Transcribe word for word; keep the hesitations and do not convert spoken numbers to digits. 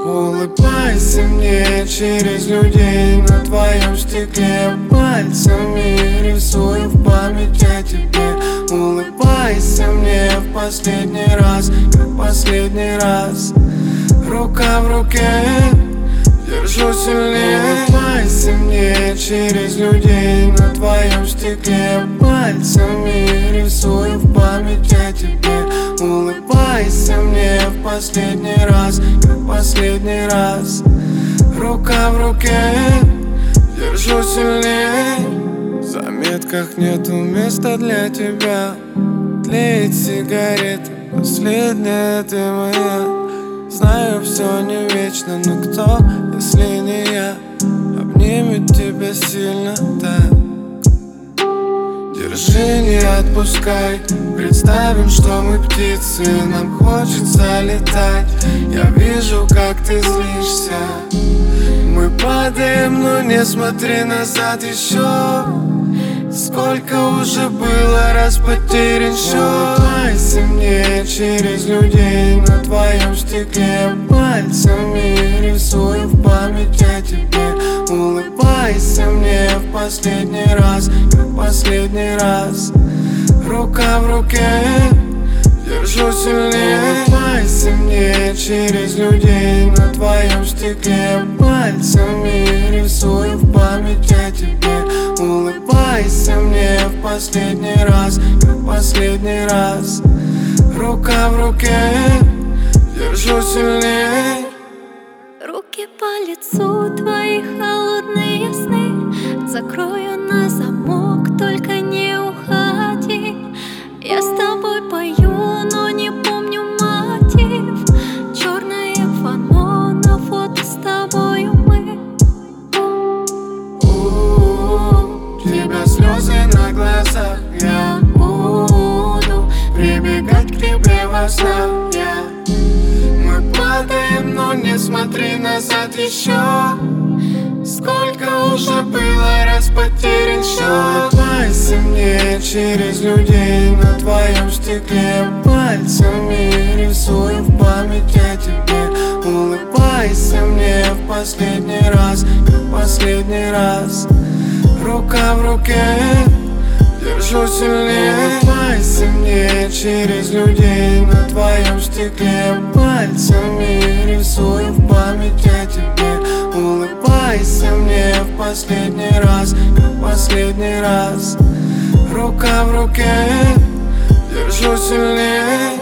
Улыбайся мне через людей на твоем стекле. Пальцами рисую в память о тебе. Улыбайся мне в последний раз, как последний раз. Рука в руке, держу сильнее. Улыбайся мне через людей на твоем стекле. Пальцами рисую в память о тебе. Улыбайся мне в последний раз, как последний раз. Рука в руке, держу сильнее. В заметках нету места для тебя. Тлеет сигарета, последняя ты моя. Знаю, все не вечно, но кто, если не я, обнимет тебя сильно так? Держи, не отпускай. Представим, что мы птицы, нам хочется летать. Я вижу, как ты злишься. Мы падаем, но не смотри назад еще. Сколько уже было раз потерян счет. Улыбайся мне через людей на твоем стекле. Пальцами рисую в память о тебе. Улыбайся мне в последний раз, как последний раз. Рука в руке, держу сильнее. Улыбайся мне через людей на твоем стекле. Пальцами рисую в память о тебе. Улыбайся мне в последний раз, как последний раз. Рука в руке, держу сильнее. Руки по лицу, твои холодные сны закрою на замок, только не уходи. Я с тобой пою, но не помню мотив. Черное фано на фото с тобою мы. У-у-у, тебя слезы на глазах. Я буду прибегать к тебе во снах. Я Мы падаем, но не смотри назад еще. Сколько уже было раз потерян счет. Улыбайся мне через людей на твоем стекле. Пальцами рисую в память о тебе. Улыбайся мне в последний раз, как последний раз. Рука в руке, держу сильнее. Улыбайся мне через людей на твоем стекле. Пальцами рисую в память о тебе. Улыбайся мне в последний раз, как последний раз. Рука в руке, держу сильнее.